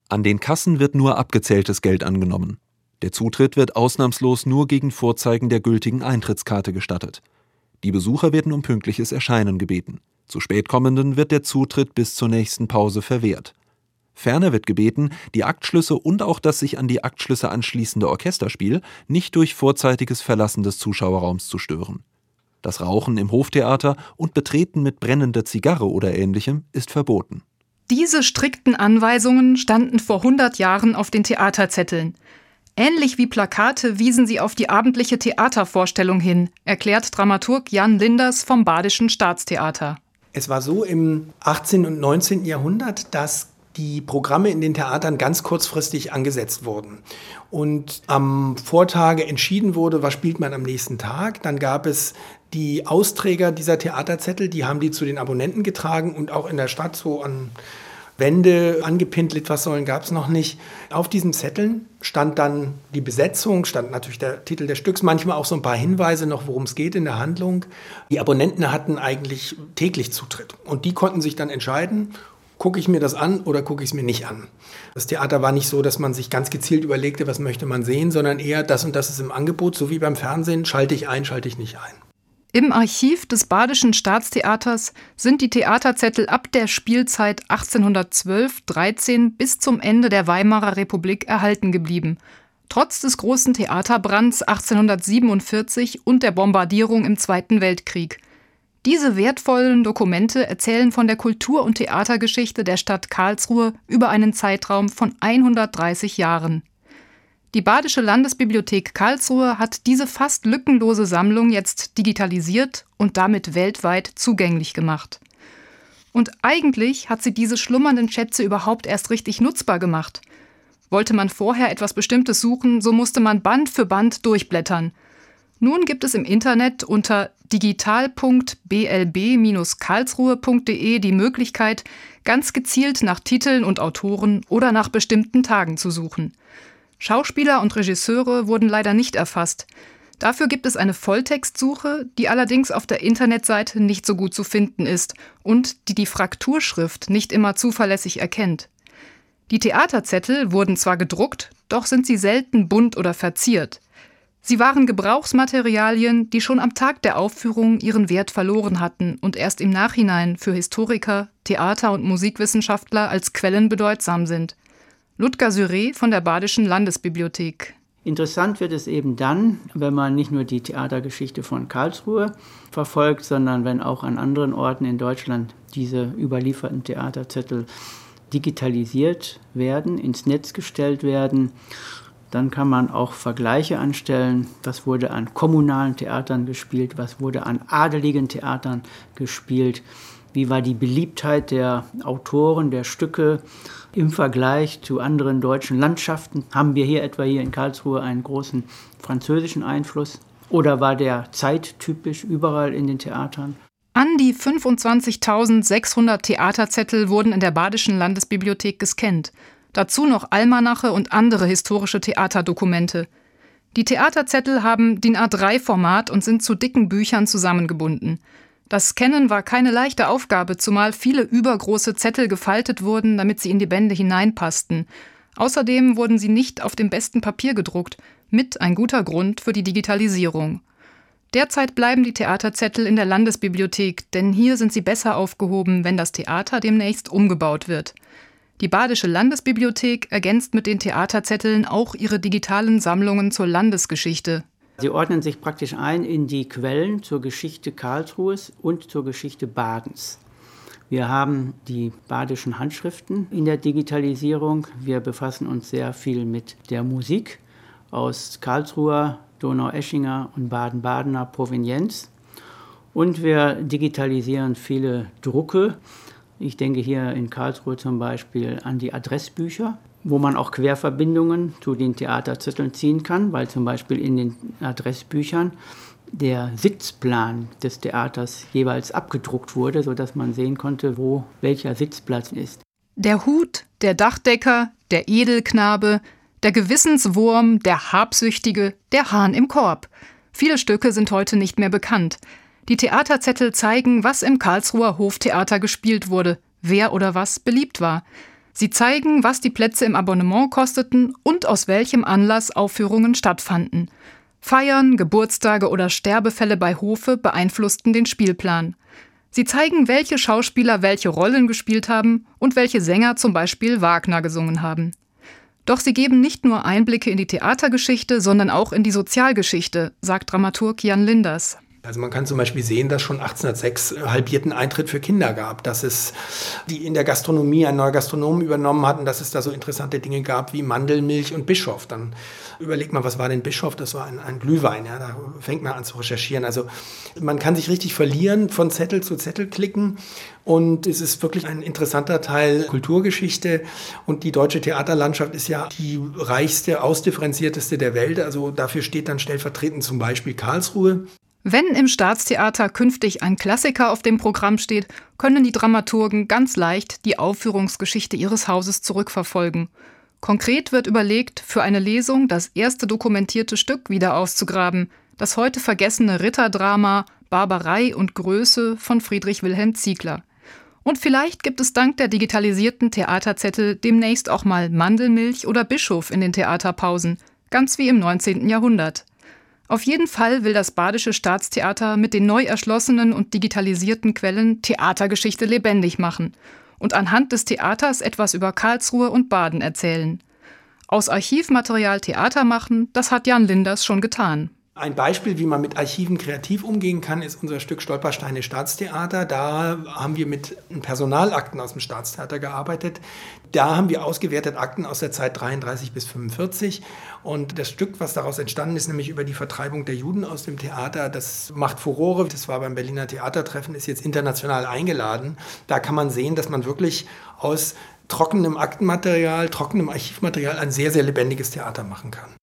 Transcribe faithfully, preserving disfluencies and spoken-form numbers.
An den Kassen wird nur abgezähltes Geld angenommen. Der Zutritt wird ausnahmslos nur gegen Vorzeigen der gültigen Eintrittskarte gestattet. Die Besucher werden um pünktliches Erscheinen gebeten. Zu Spätkommenden wird der Zutritt bis zur nächsten Pause verwehrt. Ferner wird gebeten, die Aktschlüsse und auch das sich an die Aktschlüsse anschließende Orchesterspiel nicht durch vorzeitiges Verlassen des Zuschauerraums zu stören. Das Rauchen im Hoftheater und Betreten mit brennender Zigarre oder Ähnlichem ist verboten. Diese strikten Anweisungen standen vor hundert Jahren auf den Theaterzetteln. Ähnlich wie Plakate wiesen sie auf die abendliche Theatervorstellung hin, erklärt Dramaturg Jan Linders vom Badischen Staatstheater. Es war so im achtzehnten und neunzehnten Jahrhundert, dass die Programme in den Theatern ganz kurzfristig angesetzt wurden. Und am Vortage entschieden wurde, was spielt man am nächsten Tag. Dann gab es die Austräger dieser Theaterzettel, die haben die zu den Abonnenten getragen und auch in der Stadt so an Wände angepinnt, Litfaßsäulen gab es noch nicht. Auf diesen Zetteln stand dann die Besetzung, stand natürlich der Titel des Stücks, manchmal auch so ein paar Hinweise noch, worum es geht in der Handlung. Die Abonnenten hatten eigentlich täglich Zutritt und die konnten sich dann entscheiden, gucke ich mir das an oder gucke ich es mir nicht an. Das Theater war nicht so, dass man sich ganz gezielt überlegte, was möchte man sehen, sondern eher das und das ist im Angebot, so wie beim Fernsehen, schalte ich ein, schalte ich nicht ein. Im Archiv des Badischen Staatstheaters sind die Theaterzettel ab der Spielzeit achtzehnhundertzwölf dreizehn bis zum Ende der Weimarer Republik erhalten geblieben. Trotz des großen Theaterbrands achtzehnhundertsiebenundvierzig und der Bombardierung im Zweiten Weltkrieg. Diese wertvollen Dokumente erzählen von der Kultur- und Theatergeschichte der Stadt Karlsruhe über einen Zeitraum von hundertdreißig Jahren. Die Badische Landesbibliothek Karlsruhe hat diese fast lückenlose Sammlung jetzt digitalisiert und damit weltweit zugänglich gemacht. Und eigentlich hat sie diese schlummernden Schätze überhaupt erst richtig nutzbar gemacht. Wollte man vorher etwas Bestimmtes suchen, so musste man Band für Band durchblättern. Nun gibt es im Internet unter digital punkt b l b dash karlsruhe punkt d e die Möglichkeit, ganz gezielt nach Titeln und Autoren oder nach bestimmten Tagen zu suchen. Schauspieler und Regisseure wurden leider nicht erfasst. Dafür gibt es eine Volltextsuche, die allerdings auf der Internetseite nicht so gut zu finden ist und die die Frakturschrift nicht immer zuverlässig erkennt. Die Theaterzettel wurden zwar gedruckt, doch sind sie selten bunt oder verziert. Sie waren Gebrauchsmaterialien, die schon am Tag der Aufführung ihren Wert verloren hatten und erst im Nachhinein für Historiker, Theater- und Musikwissenschaftler als Quellen bedeutsam sind. Ludger Süré von der Badischen Landesbibliothek. Interessant wird es eben dann, wenn man nicht nur die Theatergeschichte von Karlsruhe verfolgt, sondern wenn auch an anderen Orten in Deutschland diese überlieferten Theaterzettel digitalisiert werden, ins Netz gestellt werden. Dann kann man auch Vergleiche anstellen, was wurde an kommunalen Theatern gespielt, was wurde an adeligen Theatern gespielt, wie war die Beliebtheit der Autoren, der Stücke im Vergleich zu anderen deutschen Landschaften. Haben wir hier etwa hier in Karlsruhe einen großen französischen Einfluss oder war der zeittypisch überall in den Theatern? An die fünfundzwanzigtausendsechshundert Theaterzettel wurden in der Badischen Landesbibliothek gescannt. Dazu noch Almanache und andere historische Theaterdokumente. Die Theaterzettel haben D I N A drei Format und sind zu dicken Büchern zusammengebunden. Das Scannen war keine leichte Aufgabe, zumal viele übergroße Zettel gefaltet wurden, damit sie in die Bände hineinpassten. Außerdem wurden sie nicht auf dem besten Papier gedruckt, mit ein guter Grund für die Digitalisierung. Derzeit bleiben die Theaterzettel in der Landesbibliothek, denn hier sind sie besser aufgehoben, wenn das Theater demnächst umgebaut wird. Die Badische Landesbibliothek ergänzt mit den Theaterzetteln auch ihre digitalen Sammlungen zur Landesgeschichte. Sie ordnen sich praktisch ein in die Quellen zur Geschichte Karlsruhes und zur Geschichte Badens. Wir haben die badischen Handschriften in der Digitalisierung. Wir befassen uns sehr viel mit der Musik aus Karlsruher, Donaueschinger und Baden-Badener Provenienz. Und wir digitalisieren viele Drucke. Ich denke hier in Karlsruhe zum Beispiel an die Adressbücher, wo man auch Querverbindungen zu den Theaterzetteln ziehen kann, weil zum Beispiel in den Adressbüchern der Sitzplan des Theaters jeweils abgedruckt wurde, sodass man sehen konnte, wo welcher Sitzplatz ist. Der Hut, der Dachdecker, der Edelknabe, der Gewissenswurm, der Habsüchtige, der Hahn im Korb. Viele Stücke sind heute nicht mehr bekannt. Die Theaterzettel zeigen, was im Karlsruher Hoftheater gespielt wurde, wer oder was beliebt war. Sie zeigen, was die Plätze im Abonnement kosteten und aus welchem Anlass Aufführungen stattfanden. Feiern, Geburtstage oder Sterbefälle bei Hofe beeinflussten den Spielplan. Sie zeigen, welche Schauspieler welche Rollen gespielt haben und welche Sänger zum Beispiel Wagner gesungen haben. Doch sie geben nicht nur Einblicke in die Theatergeschichte, sondern auch in die Sozialgeschichte, sagt Dramaturg Jan Linders. Also man kann zum Beispiel sehen, dass schon achtzehnhundertsechs halbierten Eintritt für Kinder gab, dass es die in der Gastronomie einen neuen Gastronomen übernommen hatten, dass es da so interessante Dinge gab wie Mandelmilch und Bischof. Dann überlegt man, was war denn Bischof? Das war ein, ein Glühwein. Ja, da fängt man an zu recherchieren. Also man kann sich richtig verlieren, von Zettel zu Zettel klicken. Und es ist wirklich ein interessanter Teil Kulturgeschichte. Und die deutsche Theaterlandschaft ist ja die reichste, ausdifferenzierteste der Welt. Also dafür steht dann stellvertretend zum Beispiel Karlsruhe. Wenn im Staatstheater künftig ein Klassiker auf dem Programm steht, können die Dramaturgen ganz leicht die Aufführungsgeschichte ihres Hauses zurückverfolgen. Konkret wird überlegt, für eine Lesung das erste dokumentierte Stück wieder auszugraben, das heute vergessene Ritterdrama Barbarei und Größe von Friedrich Wilhelm Ziegler. Und vielleicht gibt es dank der digitalisierten Theaterzettel demnächst auch mal Mandelmilch oder Bischof in den Theaterpausen, ganz wie im neunzehnten Jahrhundert. Auf jeden Fall will das Badische Staatstheater mit den neu erschlossenen und digitalisierten Quellen Theatergeschichte lebendig machen und anhand des Theaters etwas über Karlsruhe und Baden erzählen. Aus Archivmaterial Theater machen, das hat Jan Linders schon getan. Ein Beispiel, wie man mit Archiven kreativ umgehen kann, ist unser Stück Stolpersteine Staatstheater. Da haben wir mit Personalakten aus dem Staatstheater gearbeitet. Da haben wir ausgewertet Akten aus der Zeit dreiunddreißig bis fünfundvierzig. Und das Stück, was daraus entstanden ist, nämlich über die Vertreibung der Juden aus dem Theater, das macht Furore. Das war beim Berliner Theatertreffen, ist jetzt international eingeladen. Da kann man sehen, dass man wirklich aus trockenem Aktenmaterial, trockenem Archivmaterial ein sehr, sehr lebendiges Theater machen kann.